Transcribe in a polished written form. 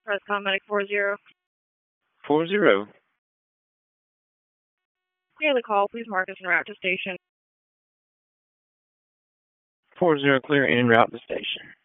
Press Medic 40. 40. Clear the call. Please mark us en route to station. 40 clear en route to station.